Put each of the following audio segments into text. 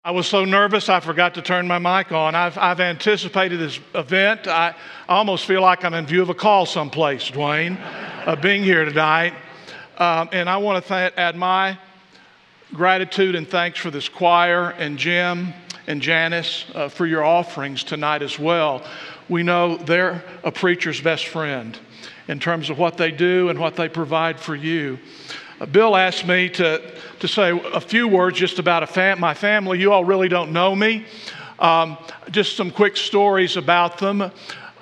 I was so nervous I forgot to turn my mic on. I've anticipated this event. I almost feel like I'm in view of a call someplace, Dwayne, being here tonight. And I want to add my gratitude and thanks for this choir and Jim and Janice for your offerings tonight as well. We know they're a preacher's best friend in terms of what they do and what they provide for you. Bill asked me to say a few words just about my family. You all really don't know me. Just some quick stories about them.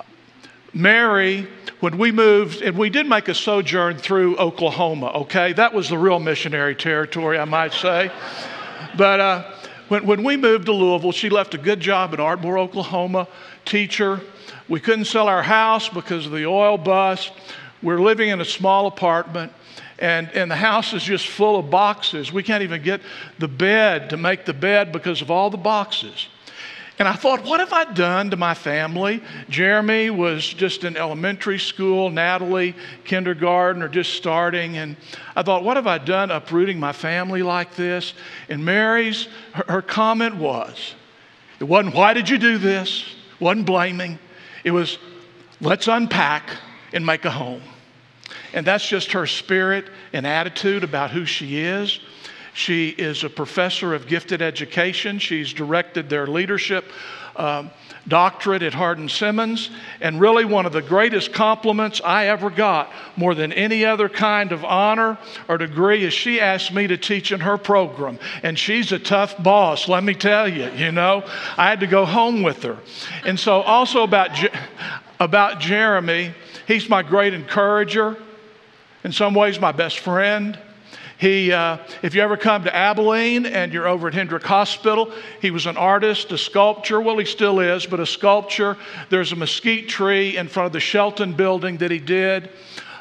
Mary, when we moved, and we did make a sojourn through Oklahoma, okay? That was the real missionary territory, I might say. But when we moved to Louisville, she left a good job in Ardmore, Oklahoma, teacher. We couldn't sell our house because of the oil bust. We're living in a small apartment. And the house is just full of boxes. We can't even get the bed to make the bed because of all the boxes. And I thought, what have I done to my family? Jeremy was just in elementary school, Natalie, kindergarten, or just starting. And I thought, what have I done uprooting my family like this? And Mary's, her comment was, it wasn't, why did you do this? It wasn't blaming. It was, let's unpack and make a home. And that's just her spirit and attitude about who she is. She is a professor of gifted education. She's directed their leadership doctorate at Hardin-Simmons. And really one of the greatest compliments I ever got, more than any other kind of honor or degree, is she asked me to teach in her program. And she's a tough boss, let me tell you, you know. I had to go home with her. And so also about Jeremy, he's my great encourager. In some ways, my best friend. If you ever come to Abilene and you're over at Hendrick Hospital, he was an artist, a sculptor. Well, he still is, but a sculptor. There's a mesquite tree in front of the Shelton building that he did.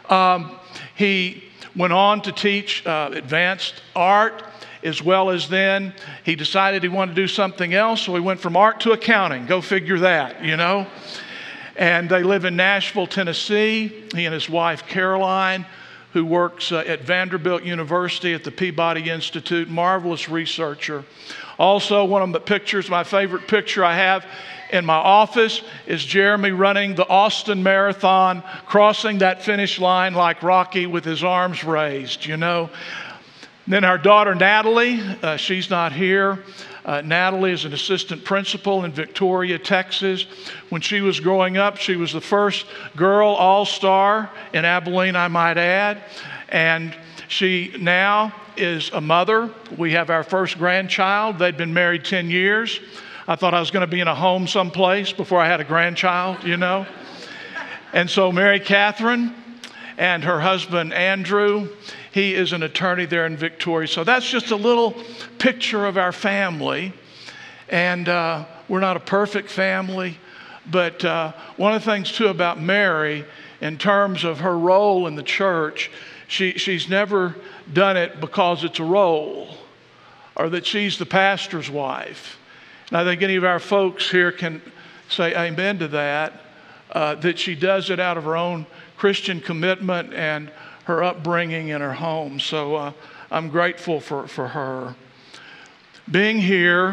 He went on to teach advanced art, as well as then he decided he wanted to do something else, so he went from art to accounting. Go figure that, you know. And they live in Nashville, Tennessee. He and his wife, Caroline, who works at Vanderbilt University at the Peabody Institute, marvelous researcher. Also, one of the pictures, my favorite picture I have in my office is Jeremy running the Austin Marathon, crossing that finish line like Rocky with his arms raised, you know. Then our daughter Natalie, she's not here. Natalie is an assistant principal in Victoria, Texas. When she was growing up, she was the first girl all-star in Abilene, I might add. And she now is a mother. We have our first grandchild. They'd been married 10 years. I thought I was going to be in a home someplace before I had a grandchild, you know. And so Mary Catherine and her husband Andrew, he is an attorney there in Victoria. So that's just a little picture of our family. And we're not a perfect family. But one of the things, too, about Mary, in terms of her role in the church, she's never done it because it's a role or that she's the pastor's wife. And I think any of our folks here can say amen to that, that she does it out of her own Christian commitment and her upbringing in her home. So I'm grateful for her. Being here,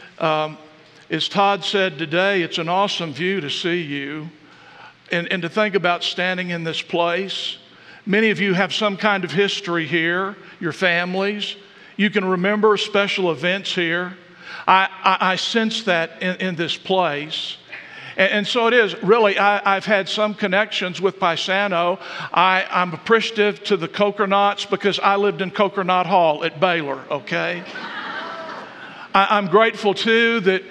as Todd said today, it's an awesome view to see you and to think about standing in this place. Many of you have some kind of history here, your families. You can remember special events here. I sense that in this place. And so it is, really, I've had some connections with Paisano. I'm appreciative to the Cokernauts because I lived in Cokernot Hall at Baylor, okay? I'm grateful, too, that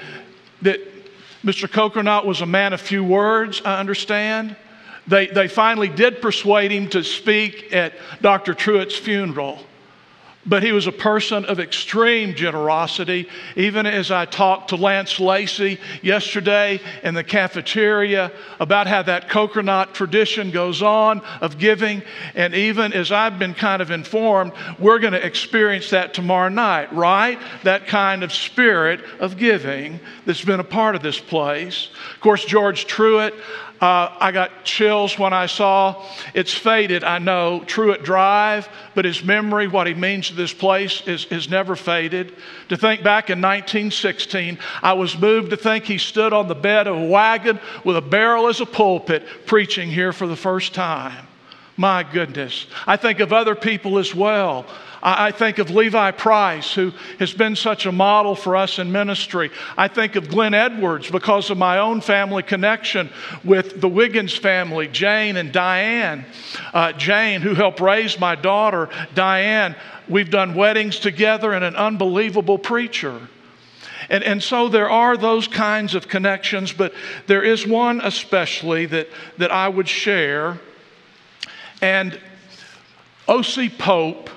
Mr. Cokernot was a man of few words, I understand. They finally did persuade him to speak at Dr. Truett's funeral. But he was a person of extreme generosity. Even as I talked to Lance Lacey yesterday in the cafeteria about how that Cokernot tradition goes on of giving, and even as I've been kind of informed, we're going to experience that tomorrow night, right? That kind of spirit of giving that's been a part of this place. Of course, George Truett, I got chills when I saw, it's faded, I know, Truett Drive, but his memory, what he means brings to this place is never faded. To think back in 1916, I was moved to think he stood on the bed of a wagon with a barrel as a pulpit preaching here for the first time. My goodness. I think of other people as well. I think of Levi Price, who has been such a model for us in ministry. I think of Glenn Edwards because of my own family connection with the Wiggins family, Jane and Diane. Jane, who helped raise my daughter, Diane, we've done weddings together, and an unbelievable preacher. And so there are those kinds of connections, but there is one especially that I would share. And O.C. Pope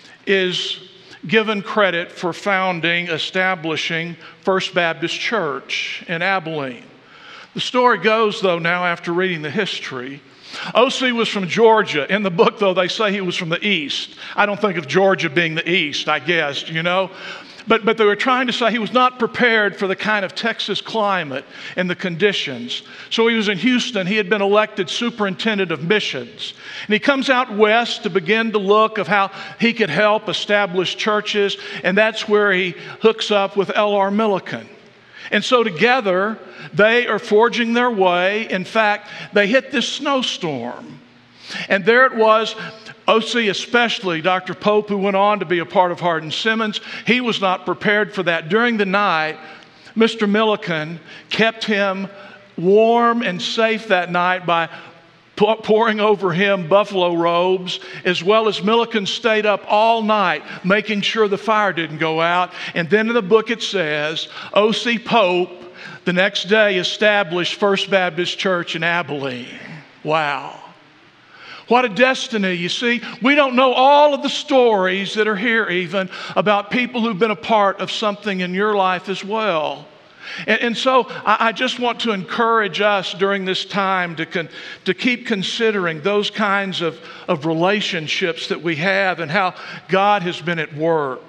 is given credit for establishing First Baptist Church in Abilene. The story goes, though, now after reading the history, O.C. was from Georgia. In the book, though, they say he was from the East. I don't think of Georgia being the East, I guess, you know. But they were trying to say he was not prepared for the kind of Texas climate and the conditions. So he was in Houston. He had been elected superintendent of missions. And he comes out west to begin to look of how he could help establish churches. And that's where he hooks up with L.R. Milliken. And so together, they are forging their way. In fact, they hit this snowstorm. And there it was. O.C. especially, Dr. Pope, who went on to be a part of Hardin Simmons, he was not prepared for that. During the night, Mr. Milliken kept him warm and safe that night by pouring over him buffalo robes, as well as Milliken stayed up all night making sure the fire didn't go out. And then in the book it says, O.C. Pope the next day established First Baptist Church in Abilene. Wow. What a destiny, you see. We don't know all of the stories that are here even about people who've been a part of something in your life as well. And so I just want to encourage us during this time to keep considering those kinds of relationships that we have and how God has been at work.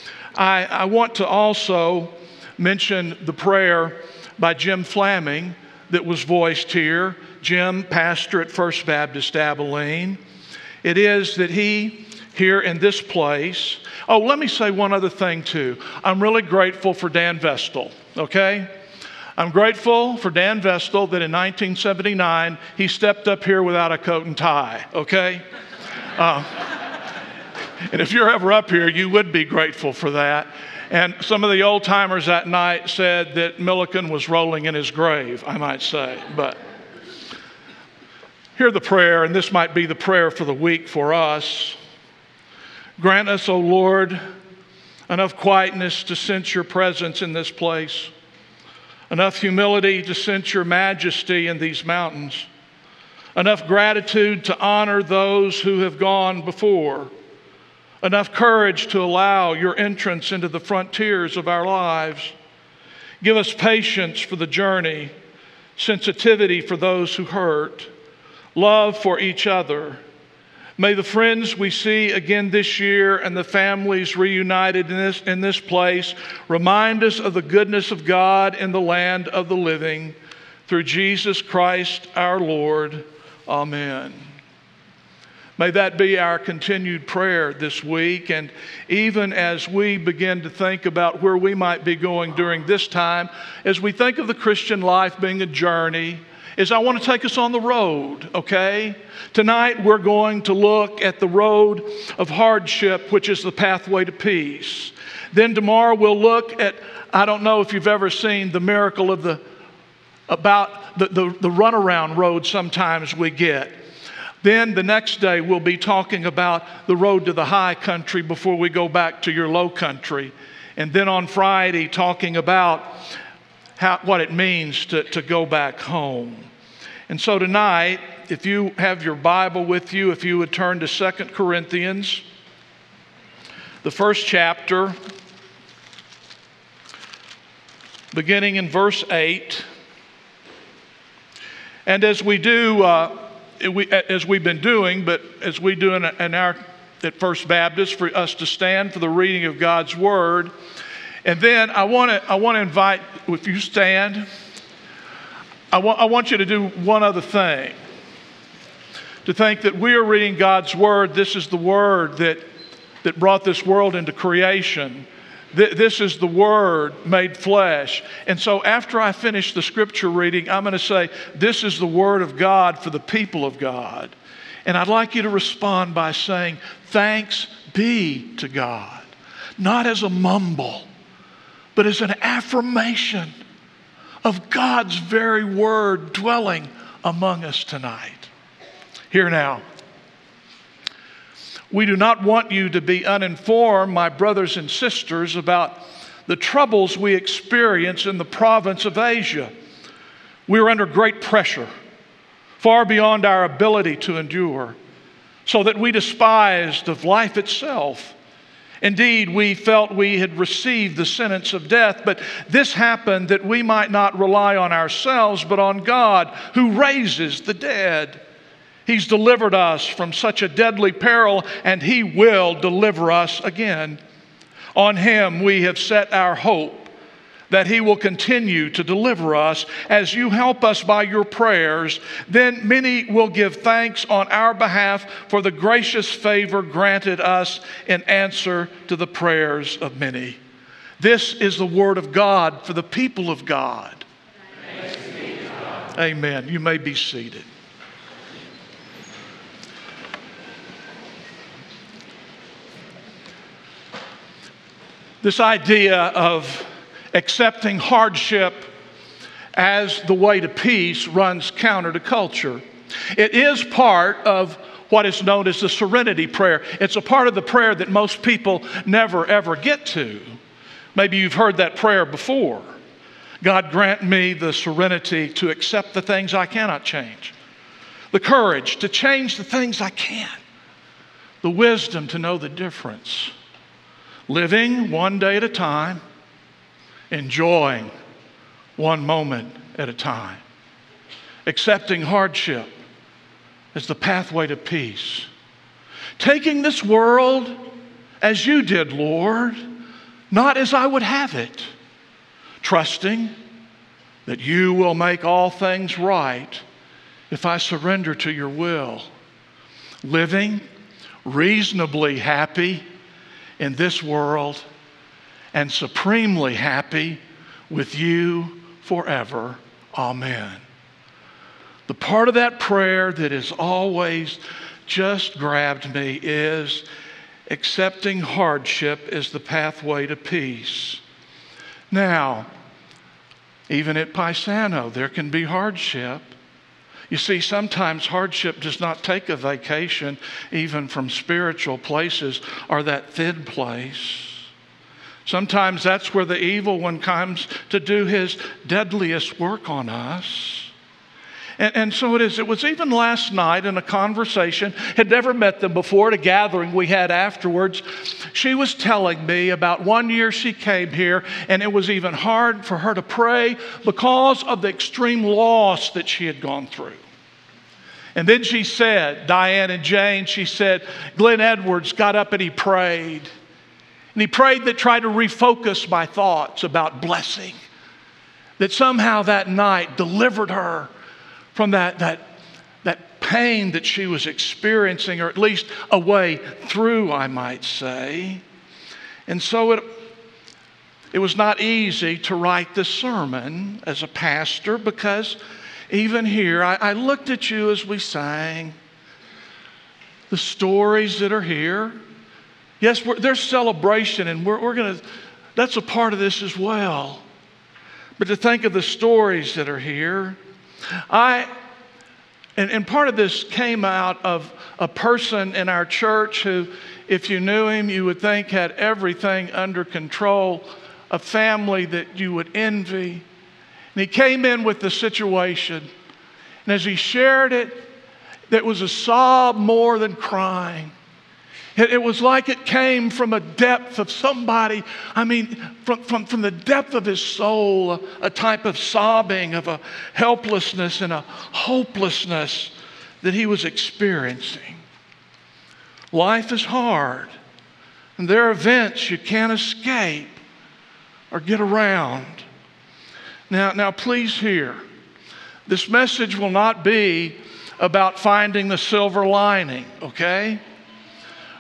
I want to also mention the prayer by Jim Flaming that was voiced here. Jim, pastor at First Baptist Abilene. It is that he, here in this place, let me say one other thing too. I'm really grateful for Dan Vestal, okay? I'm grateful for Dan Vestal that in 1979, he stepped up here without a coat and tie, okay? And if you're ever up here, you would be grateful for that. And some of the old timers that night said that Milliken was rolling in his grave, I might say, but hear the prayer, and this might be the prayer for the week for us. Grant us, O Lord, enough quietness to sense your presence in this place, enough humility to sense your majesty in these mountains, enough gratitude to honor those who have gone before, enough courage to allow your entrance into the frontiers of our lives. Give us patience for the journey, sensitivity for those who hurt, love for each other. May the friends we see again this year and the families reunited in this place remind us of the goodness of God in the land of the living. Through Jesus Christ our Lord. Amen. May that be our continued prayer this week. And even as we begin to think about where we might be going during this time, as we think of the Christian life being a journey, I want to take us on the road, okay? Tonight we're going to look at the road of hardship, which is the pathway to peace. Then tomorrow we'll look at, I don't know if you've ever seen the miracle of the runaround road sometimes we get. Then the next day we'll be talking about the road to the high country before we go back to your low country. And then on Friday talking about what it means to go back home. And so tonight, if you have your Bible with you, if you would turn to 2 Corinthians, the first chapter, beginning in verse 8. And as we do, as we've been doing, but as we do at First Baptist, for us to stand for the reading of God's Word. And then I want to invite, if you stand, I want you to do one other thing. To think that we are reading God's Word. This is the Word that that brought this world into creation. This is the Word made flesh. And so after I finish the scripture reading, I'm going to say, this is the Word of God for the people of God. And I'd like you to respond by saying, thanks be to God. Not as a mumble, but as an affirmation of God's very Word dwelling among us tonight. Hear now. We do not want you to be uninformed, my brothers and sisters, about the troubles we experience in the province of Asia. We are under great pressure, far beyond our ability to endure, so that we despised of life itself. Indeed, we felt we had received the sentence of death, but this happened that we might not rely on ourselves, but on God, who raises the dead. He's delivered us from such a deadly peril, and He will deliver us again. On Him we have set our hope that He will continue to deliver us as you help us by your prayers. Then many will give thanks on our behalf for the gracious favor granted us in answer to the prayers of many. This is the word of God for the people of God. Thanks be to God. Amen. You may be seated. This idea of accepting hardship as the way to peace runs counter to culture. It is part of what is known as the serenity prayer. It's a part of the prayer that most people never ever get to. Maybe you've heard that prayer before. God, grant me the serenity to accept the things I cannot change, the courage to change the things I can, the wisdom to know the difference. Living one day at a time, enjoying one moment at a time. Accepting hardship as the pathway to peace. Taking this world as you did, Lord, not as I would have it. Trusting that you will make all things right if I surrender to your will. Living reasonably happy in this world and supremely happy with you forever. Amen. The part of that prayer that has always just grabbed me is accepting hardship as the pathway to peace. Now, even at Paisano, there can be hardship. You see, sometimes hardship does not take a vacation, even from spiritual places or that thin place. Sometimes that's where the evil one comes to do his deadliest work on us. And so it is. It was even last night in a conversation, had never met them before, at a gathering we had afterwards. She was telling me about one year she came here, and it was even hard for her to pray because of the extreme loss that she had gone through. And then she said, Diane and Jane, she said, Glenn Edwards got up and he prayed. And he prayed that tried to refocus my thoughts about blessing. That somehow that night delivered her from that pain that she was experiencing, or at least a way through, I might say. And so it was not easy to write this sermon as a pastor, because even here, I looked at you as we sang, the stories that are here. Yes, there's celebration, and we're going to, that's a part of this as well. But to think of the stories that are here, and part of this came out of a person in our church who, if you knew him, you would think had everything under control, a family that you would envy. And he came in with the situation, and as he shared it, there was a sob more than crying. It was like it came from a depth of somebody, from the depth of his soul, a type of sobbing, of a helplessness and a hopelessness that he was experiencing. Life is hard, and there are events you can't escape or get around. Now please hear, this message will not be about finding the silver lining, okay?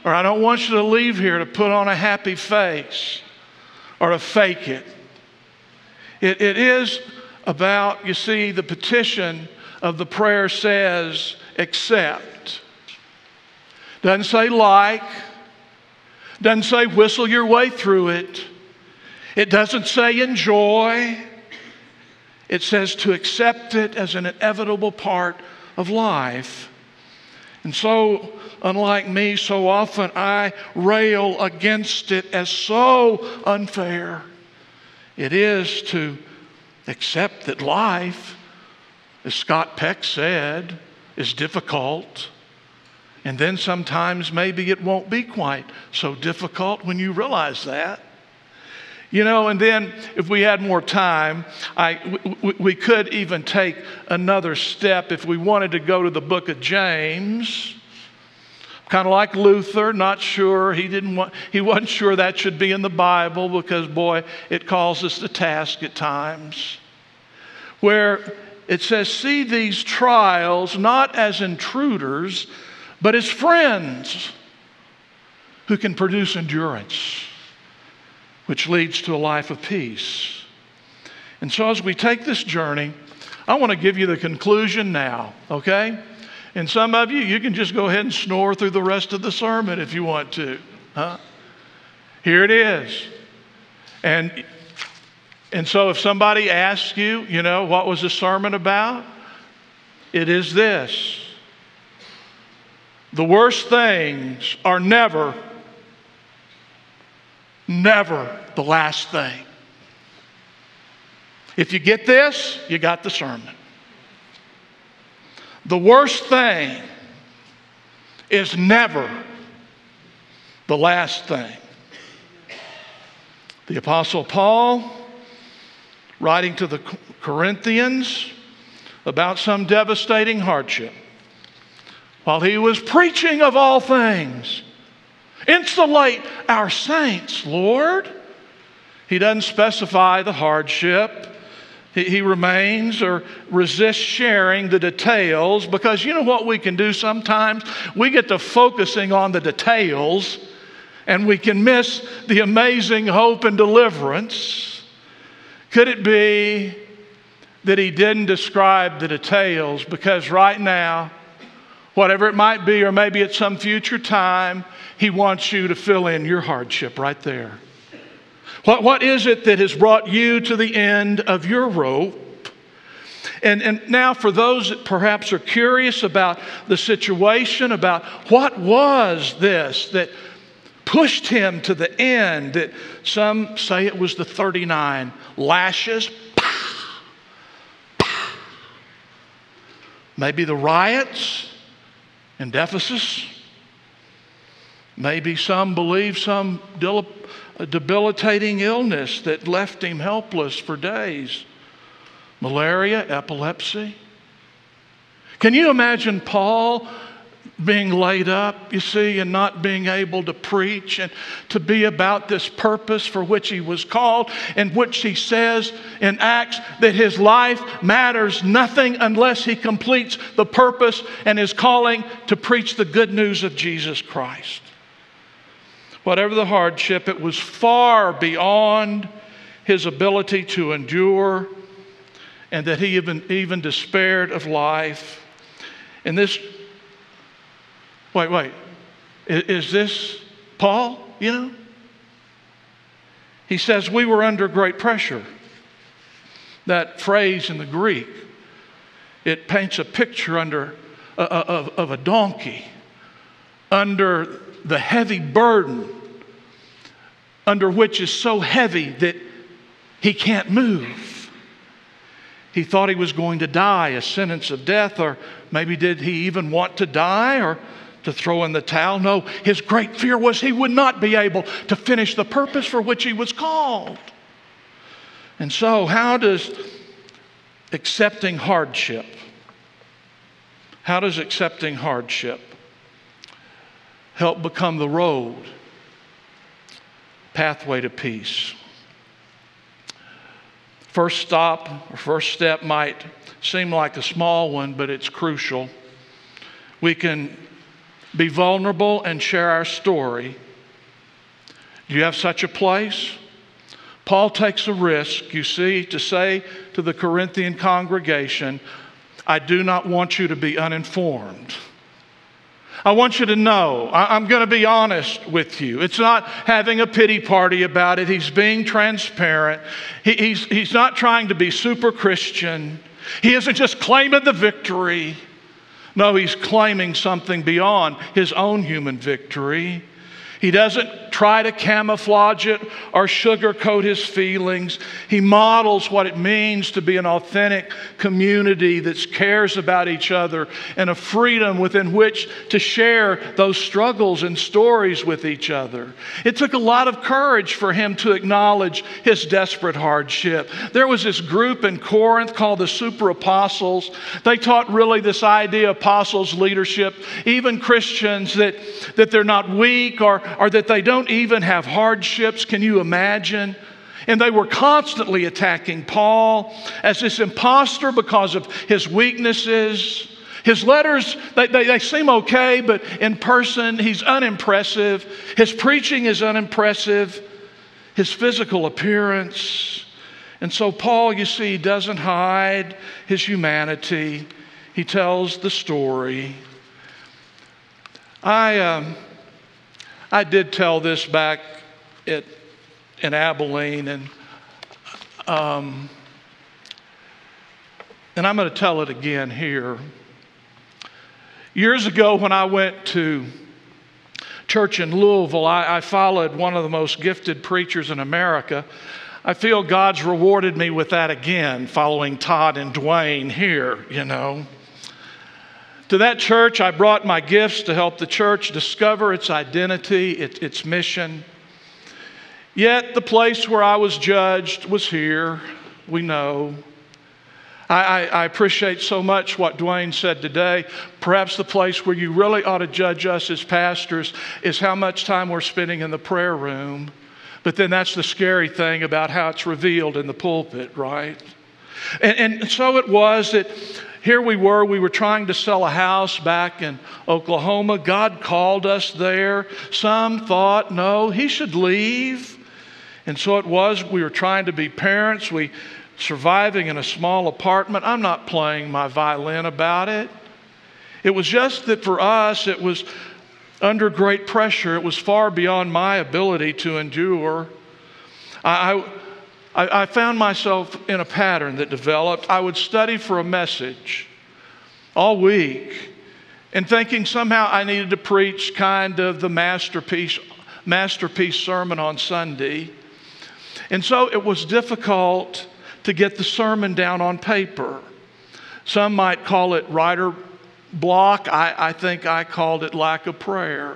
or I don't want you to leave here to put on a happy face or to fake it. It is about, you see, the petition of the prayer says, accept. Doesn't say like. Doesn't say whistle your way through it. It doesn't say enjoy. It says to accept it as an inevitable part of life. And so, unlike me, so often I rail against it as so unfair. It is to accept that life, as Scott Peck said, is difficult. And then sometimes maybe it won't be quite so difficult when you realize that. You know, and then if we had more time, we could even take another step if we wanted to go to the book of James. Kind of like Luther, not sure. He wasn't sure that should be in the Bible because, boy, it calls us to task at times. Where it says, see these trials not as intruders, but as friends who can produce endurance, which leads to a life of peace. And so as we take this journey, I want to give you the conclusion now, okay? And some of you can just go ahead and snore through the rest of the sermon if you want to. Huh? Here it is. And so if somebody asks you, you know, what was the sermon about? It is this. The worst things are never the last thing. If you get this, you got the sermon. The worst thing is never the last thing. The Apostle Paul, writing to the Corinthians about some devastating hardship, while he was preaching of all things, insulate our saints, Lord. He doesn't specify the hardship. He remains or resists sharing the details because you know what we can do sometimes? We get to focusing on the details and we can miss the amazing hope and deliverance. Could it be that he didn't describe the details because right now, whatever it might be, or maybe at some future time, he wants you to fill in your hardship right there. What is it that has brought you to the end of your rope? And now for those that perhaps are curious about the situation, about what was this that pushed him to the end, that some say it was the 39 lashes, maybe the riots in Ephesus. Maybe some believe some debilitating illness that left him helpless for days. Malaria, epilepsy. Can you imagine Paul being laid up, you see, and not being able to preach and to be about this purpose for which he was called, and which he says in Acts that his life matters nothing unless he completes the purpose and his calling to preach the good news of Jesus Christ. Whatever the hardship, it was far beyond his ability to endure, and that he even despaired of life. And this, wait, is this Paul, you know? He says, we were under great pressure. That phrase in the Greek, it paints a picture of a donkey under the heavy burden, under which is so heavy that he can't move. He thought he was going to die, a sentence of death, or maybe did he even want to die or to throw in the towel? No, his great fear was he would not be able to finish the purpose for which he was called. And so, how does accepting hardship help become the road, pathway to peace? First stop or first step might seem like a small one, but it's crucial. We can be vulnerable, and share our story. Do you have such a place? Paul takes a risk, you see, to say to the Corinthian congregation, I do not want you to be uninformed. I want you to know, I'm going to be honest with you. It's not having a pity party about it. He's being transparent. He's not trying to be super Christian. He isn't just claiming the victory. No, he's claiming something beyond his own human victory. He doesn't try to camouflage it or sugarcoat his feelings. He models what it means to be an authentic community that cares about each other and a freedom within which to share those struggles and stories with each other. It took a lot of courage for him to acknowledge his desperate hardship. There was this group in Corinth called the Super Apostles. They taught really this idea of apostles' leadership, even Christians, that they're not weak or that they don't even have hardships. Can you imagine? And they were constantly attacking Paul as this imposter because of his weaknesses. His letters, they seem okay, but in person, he's unimpressive. His preaching is unimpressive. His physical appearance. And so Paul, you see, doesn't hide his humanity. He tells the story. I did tell this back in Abilene, and I'm going to tell it again here. Years ago, when I went to church in Louisville, I followed one of the most gifted preachers in America. I feel God's rewarded me with that again, following Todd and Dwayne here, you know. To that church, I brought my gifts to help the church discover its identity, its mission. Yet the place where I was judged was here, we know. I appreciate so much what Dwayne said today. Perhaps the place where you really ought to judge us as pastors is how much time we're spending in the prayer room. But then that's the scary thing about how it's revealed in the pulpit, right? And so it was that here we were trying to sell a house back in Oklahoma. God called us there. Some thought, no, he should leave. And so it was, we were trying to be parents. We surviving in a small apartment. I'm not playing my violin about it. It was just that for us, it was under great pressure. It was far beyond my ability to endure. I found myself in a pattern that developed. I would study for a message all week and thinking somehow I needed to preach kind of the masterpiece sermon on Sunday. And so it was difficult to get the sermon down on paper. Some might call it writer block. I think I called it lack of prayer.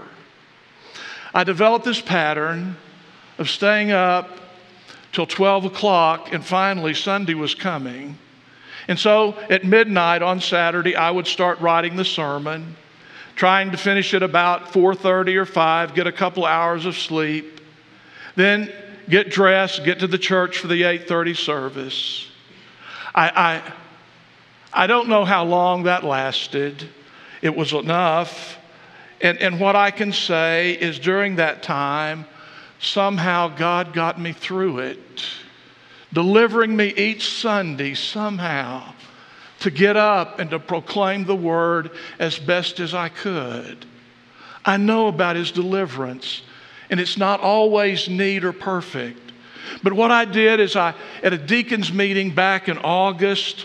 I developed this pattern of staying up till 12 o'clock, and finally Sunday was coming. And so at midnight on Saturday, I would start writing the sermon, trying to finish it about 4:30 or 5, get a couple hours of sleep, then get dressed, get to the church for the 8:30 service. I don't know how long that lasted. It was enough. And what I can say is during that time, somehow God got me through it, delivering me each Sunday somehow to get up and to proclaim the word as best as I could. I know about his deliverance, and it's not always neat or perfect. But what I did is at a deacons meeting back in August,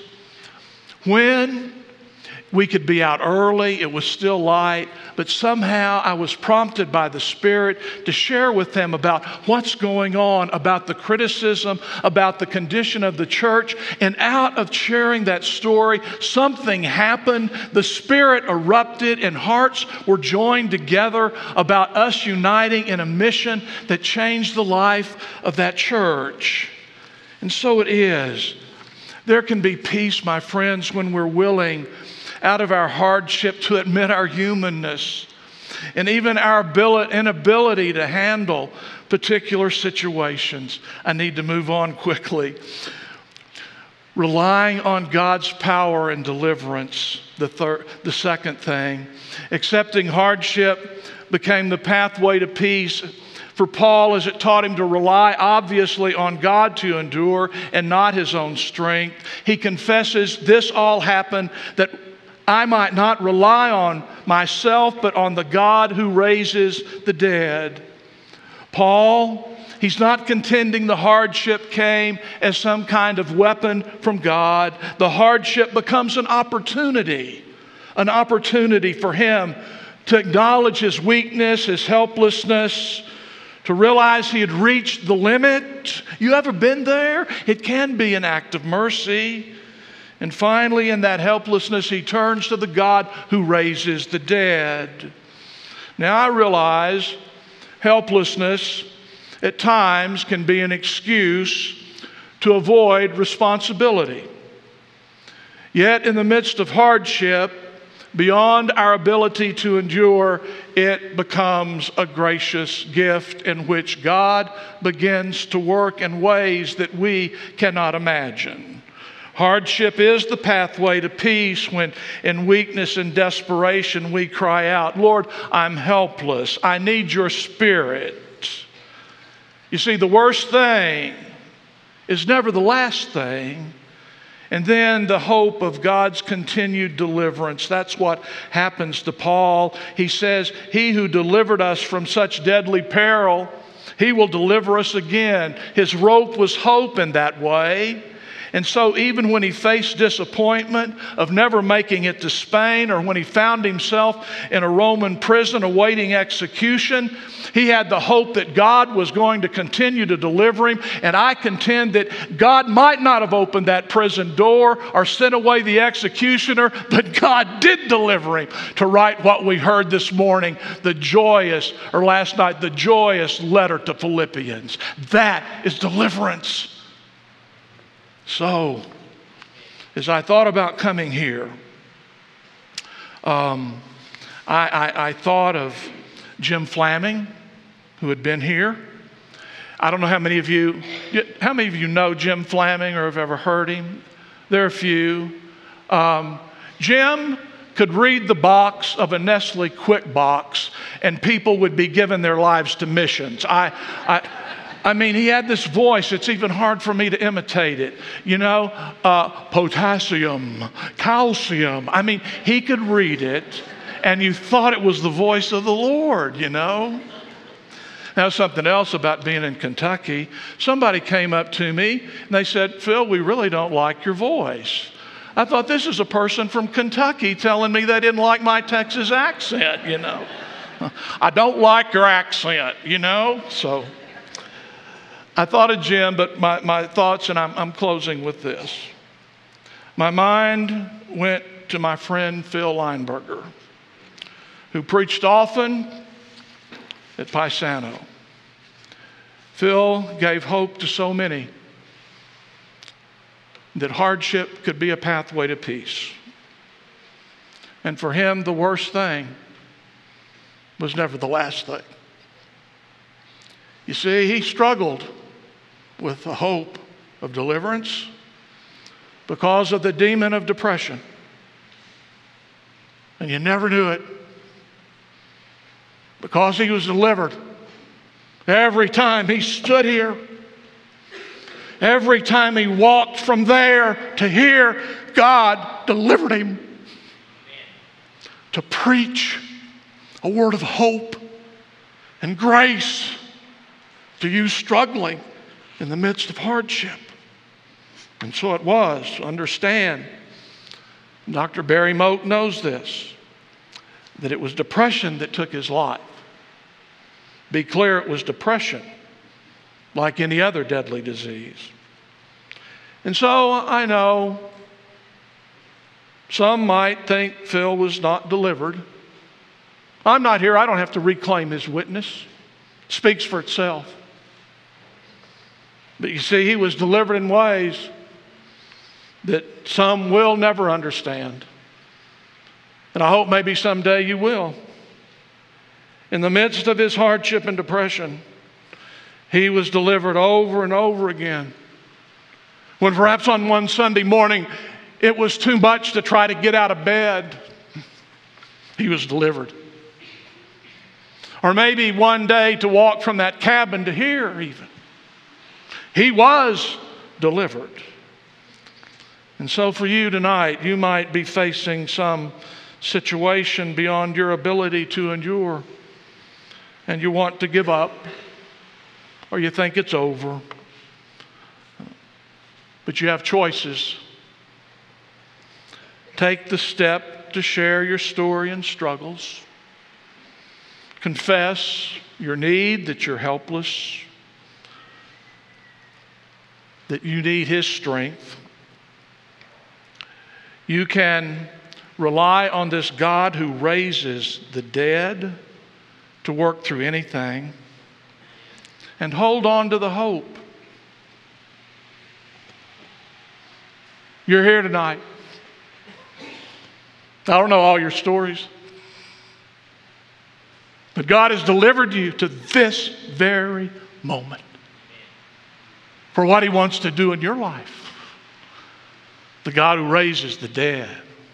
when we could be out early, it was still light, but somehow I was prompted by the Spirit to share with them about what's going on, about the criticism, about the condition of the church. And out of sharing that story, something happened. The Spirit erupted and hearts were joined together about us uniting in a mission that changed the life of that church. And so it is. There can be peace, my friends, when we're willing out of our hardship to admit our humanness and even our inability to handle particular situations. I need to move on quickly. Relying on God's power and deliverance. the second thing. Accepting hardship became the pathway to peace for Paul, as it taught him to rely obviously on God to endure and not his own strength. He confesses, this all happened that I might not rely on myself, but on the God who raises the dead. Paul, he's not contending the hardship came as some kind of weapon from God. The hardship becomes an opportunity for him to acknowledge his weakness, his helplessness, to realize he had reached the limit. You ever been there? It can be an act of mercy. And finally, in that helplessness, he turns to the God who raises the dead. Now, I realize helplessness at times can be an excuse to avoid responsibility. Yet, in the midst of hardship, beyond our ability to endure, it becomes a gracious gift in which God begins to work in ways that we cannot imagine. Hardship is the pathway to peace when in weakness and desperation we cry out, Lord, I'm helpless. I need your Spirit. You see, the worst thing is never the last thing. And then the hope of God's continued deliverance. That's what happens to Paul. He says, he who delivered us from such deadly peril, he will deliver us again. His rope was hope in that way. And so even when he faced disappointment of never making it to Spain, or when he found himself in a Roman prison awaiting execution, he had the hope that God was going to continue to deliver him. And I contend that God might not have opened that prison door or sent away the executioner, but God did deliver him, to write what we heard this morning, last night, the joyous letter to Philippians. That is deliverance. So, as I thought about coming here, I thought of Jim Flaming, who had been here. I don't know how many of you know Jim Flaming or have ever heard him. There are a few. Jim could read the box of a Nestle Quick Box, and people would be giving their lives to missions. I mean, he had this voice, it's even hard for me to imitate it. Potassium, calcium. I mean, he could read it, and you thought it was the voice of the Lord, Now, something else about being in Kentucky. Somebody came up to me, and they said, Phil, we really don't like your voice. I thought, this is a person from Kentucky telling me they didn't like my Texas accent, I don't like your accent, so... I thought of Jim, but my thoughts, and I'm closing with this. My mind went to my friend Phil Lineberger, who preached often at Paisano. Phil gave hope to so many that hardship could be a pathway to peace. And for him, the worst thing was never the last thing. You see, he struggled with the hope of deliverance because of the demon of depression. And you never knew it. Because he was delivered. Every time he stood here, every time he walked from there to here, God delivered him to preach a word of hope and grace to you struggling in the midst of hardship. And so it was. Understand, Dr. Barry Moak knows this, that it was depression that took his life. Be clear, it was depression, like any other deadly disease. And so I know some might think Phil was not delivered. I'm not here. I don't have to reclaim his witness. It speaks for itself. But you see, he was delivered in ways that some will never understand. And I hope maybe someday you will. In the midst of his hardship and depression, he was delivered over and over again. When perhaps on one Sunday morning, it was too much to try to get out of bed, he was delivered. Or maybe one day to walk from that cabin to here even. He was delivered. And so for you tonight, you might be facing some situation beyond your ability to endure, and you want to give up, or you think it's over. But you have choices. Take the step to share your story and struggles. Confess your need, that you're helpless, that you need His strength. You can rely on this God who raises the dead to work through anything, and hold on to the hope. You're here tonight. I don't know all your stories, but God has delivered you to this very moment for what He wants to do in your life. The God who raises the dead.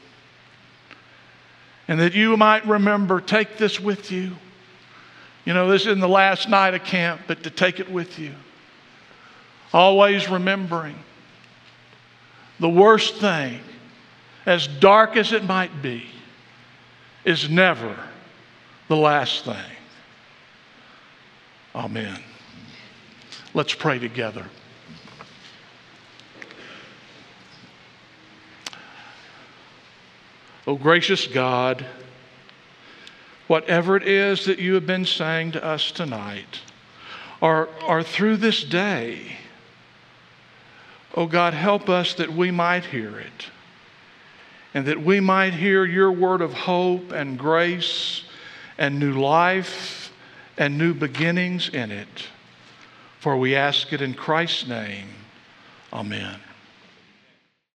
And that you might remember, take this with you. You know, this isn't the last night of camp, but to take it with you. Always remembering the worst thing, as dark as it might be, is never the last thing. Amen. Let's pray together. Oh, gracious God, whatever it is that you have been saying to us tonight, or through this day, oh God, help us that we might hear it, and that we might hear your word of hope and grace and new life and new beginnings in it. For we ask it in Christ's name. Amen.